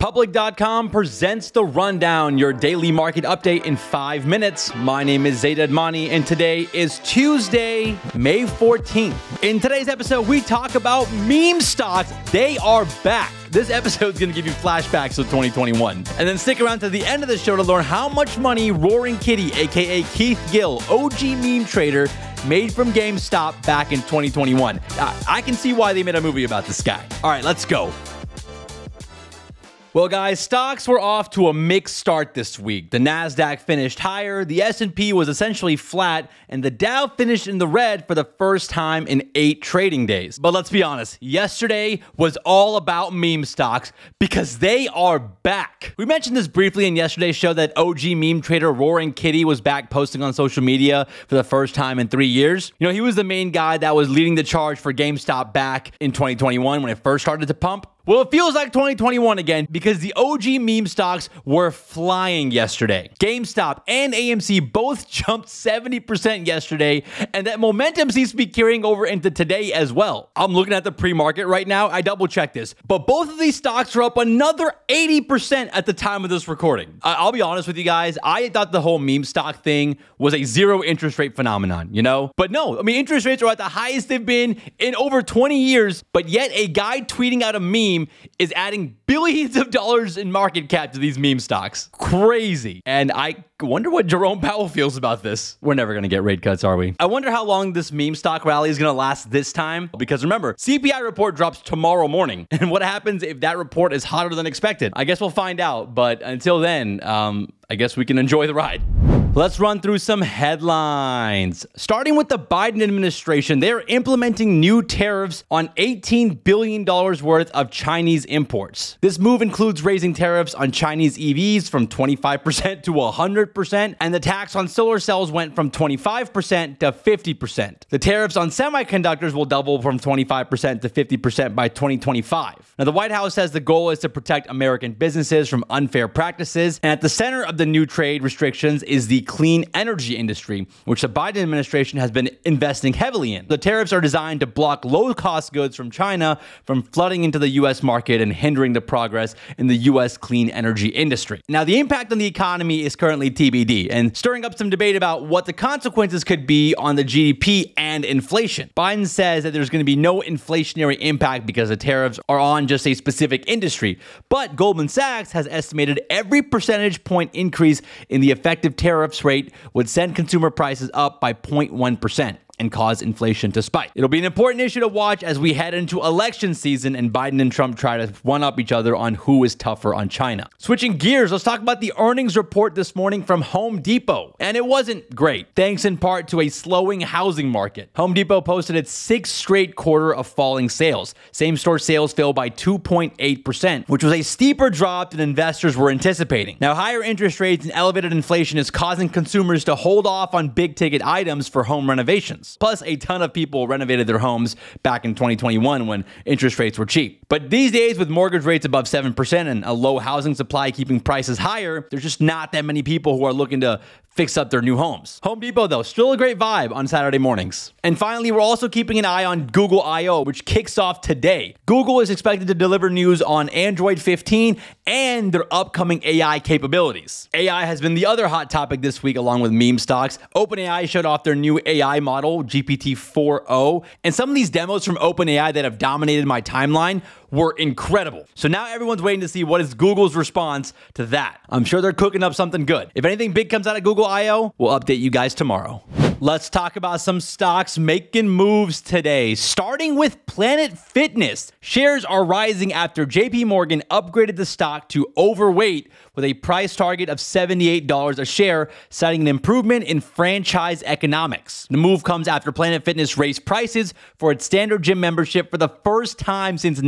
Public.com presents The Rundown, your daily market update in 5 minutes. My name is Zaid Admani, and today is Tuesday, May 14th. In today's episode, we talk about meme stocks. They are back. This episode is going to give you flashbacks to 2021. And then stick around to the end of the show to learn how much money Roaring Kitty, aka Keith Gill, OG meme trader, made from GameStop back in 2021. I can see why they made a movie about this guy. All right, let's go. Well, guys, stocks were off to a mixed start this week. The Nasdaq finished higher, the S&P was essentially flat, and the Dow finished in the red for the first time in 8 trading days. But let's be honest, yesterday was all about meme stocks because they are back. We mentioned this briefly in yesterday's show that OG meme trader Roaring Kitty was back posting on social media for the first time in 3 years. You know, he was the main guy that was leading the charge for GameStop back in 2021 when it first started to pump. Well, it feels like 2021 again because the OG meme stocks were flying yesterday. GameStop and AMC both jumped 70% yesterday, and that momentum seems to be carrying over into today as well. I'm looking at the pre-market right now. I double-checked this, but both of these stocks are up another 80% at the time of this recording. I'll be honest with you guys. I thought the whole meme stock thing was a zero interest rate phenomenon, you know? But no, I mean, interest rates are at the highest they've been in over 20 years, but yet a guy tweeting out a meme is adding billions of dollars in market cap to these meme stocks. Crazy. And I wonder what Jerome Powell feels about this. We're never going to get rate cuts, are we? I wonder how long this meme stock rally is going to last this time. Because remember, CPI report drops tomorrow morning. And what happens if that report is hotter than expected? I guess we'll find out. But until then, I guess we can enjoy the ride. Let's run through some headlines. Starting with the Biden administration, they're implementing new tariffs on $18 billion worth of Chinese imports. This move includes raising tariffs on Chinese EVs from 25% to 100%, and the tax on solar cells went from 25% to 50%. The tariffs on semiconductors will double from 25% to 50% by 2025. Now, the White House says the goal is to protect American businesses from unfair practices, and at the center of the new trade restrictions is the clean energy industry, which the Biden administration has been investing heavily in. The tariffs are designed to block low-cost goods from China from flooding into the U.S. market and hindering the progress in the U.S. clean energy industry. Now, the impact on the economy is currently TBD and stirring up some debate about what the consequences could be on the GDP and inflation. Biden says that there's going to be no inflationary impact because the tariffs are on just a specific industry, but Goldman Sachs has estimated every percentage point increase in the effective tariffs rate would send consumer prices up by 0.1% and cause inflation to spike. It'll be an important issue to watch as we head into election season and Biden and Trump try to one-up each other on who is tougher on China. Switching gears, let's talk about the earnings report this morning from Home Depot. And it wasn't great, thanks in part to a slowing housing market. Home Depot posted its 6th straight quarter of falling sales. Same-store sales fell by 2.8%, which was a steeper drop than investors were anticipating. Now, higher interest rates and elevated inflation is causing consumers to hold off on big-ticket items for home renovations. Plus, a ton of people renovated their homes back in 2021 when interest rates were cheap. But these days, with mortgage rates above 7% and a low housing supply keeping prices higher, there's just not that many people who are looking to fix up their new homes. Home Depot, though, still a great vibe on Saturday mornings. And finally, we're also keeping an eye on Google I/O, which kicks off today. Google is expected to deliver news on Android 15 and their upcoming AI capabilities. AI has been the other hot topic this week along with meme stocks. OpenAI showed off their new AI model, GPT-4o, and some of these demos from OpenAI that have dominated my timeline were incredible. So now everyone's waiting to see what is Google's response to that. I'm sure they're cooking up something good. If anything big comes out of Google I/O, we'll update you guys tomorrow. Let's talk about some stocks making moves today, starting with Planet Fitness. Shares are rising after JP Morgan upgraded the stock to overweight with a price target of $78 a share, citing an improvement in franchise economics. The move comes after Planet Fitness raised prices for its standard gym membership for the first time since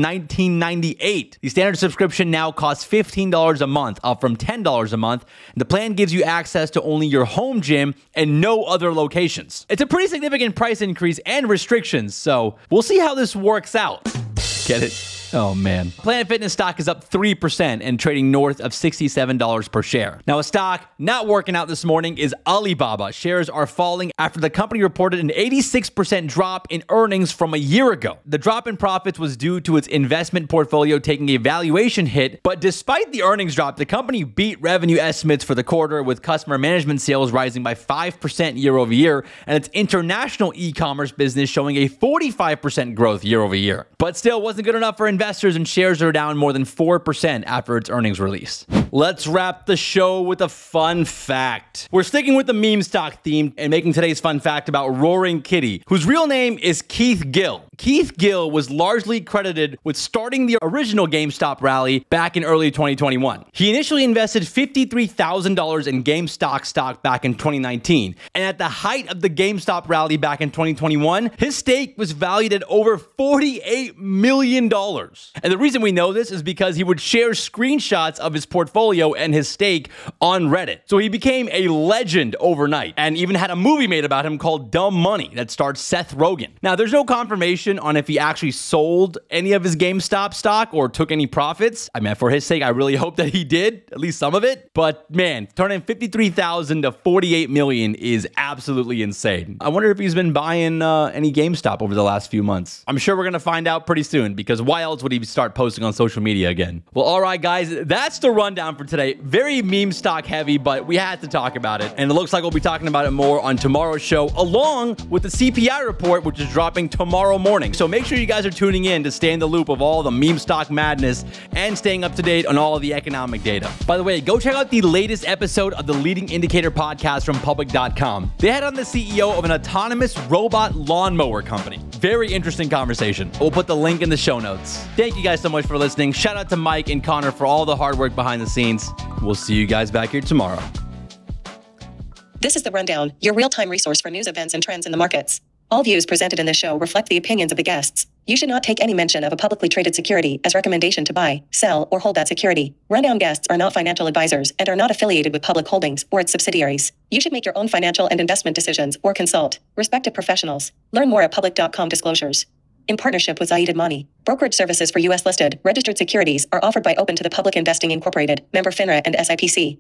1998. The standard subscription now costs $15 a month, up from $10 a month. And the plan gives you access to only your home gym and no other locations. It's a pretty significant price increase and restrictions, so we'll see how this works out. Get it? Oh, man. Planet Fitness stock is up 3% and trading north of $67 per share. Now, a stock not working out this morning is Alibaba. Shares are falling after the company reported an 86% drop in earnings from a year ago. The drop in profits was due to its investment portfolio taking a valuation hit, but despite the earnings drop, the company beat revenue estimates for the quarter, with customer management sales rising by 5% year over year, and its international e-commerce business showing a 45% growth year over year. But still wasn't good enough for investors, and shares are down more than 4% after its earnings release. Let's wrap the show with a fun fact. We're sticking with the meme stock theme and making today's fun fact about Roaring Kitty, whose real name is Keith Gill. Keith Gill was largely credited with starting the original GameStop rally back in early 2021. He initially invested $53,000 in GameStop stock back in 2019, and at the height of the GameStop rally back in 2021, his stake was valued at over $48 million. And the reason we know this is because he would share screenshots of his portfolio and his stake on Reddit. So he became a legend overnight, and even had a movie made about him called Dumb Money that starred Seth Rogen. Now, there's no confirmation on if he actually sold any of his GameStop stock or took any profits. I mean, for his sake, I really hope that he did, at least some of it. But man, turning 53,000 to 48 million is absolutely insane. I wonder if he's been buying any GameStop over the last few months. I'm sure we're going to find out pretty soon, because why else would he start posting on social media again? Well, all right, guys, that's the rundown for today. Very meme stock heavy, but we had to talk about it. And it looks like we'll be talking about it more on tomorrow's show, along with the CPI report, which is dropping tomorrow morning. So make sure you guys are tuning in to stay in the loop of all the meme stock madness and staying up to date on all the economic data. By the way, go check out the latest episode of the Leading Indicator podcast from Public.com. They had on the CEO of an autonomous robot lawnmower company. Very interesting conversation. We'll put the link in the show notes. Thank you guys so much for listening. Shout out to Mike and Connor for all the hard work behind the scenes. We'll see you guys back here tomorrow. This is The Rundown, your real-time resource for news, events, and trends in the markets. All views presented in this show reflect the opinions of the guests. You should not take any mention of a publicly traded security as recommendation to buy, sell, or hold that security. Rundown guests are not financial advisors and are not affiliated with Public Holdings or its subsidiaries. You should make your own financial and investment decisions or consult respective professionals. Learn more at Public.com disclosures. In partnership with Zaid Admani, brokerage services for U.S. listed, registered securities are offered by Open to the Public Investing Incorporated, member FINRA and SIPC.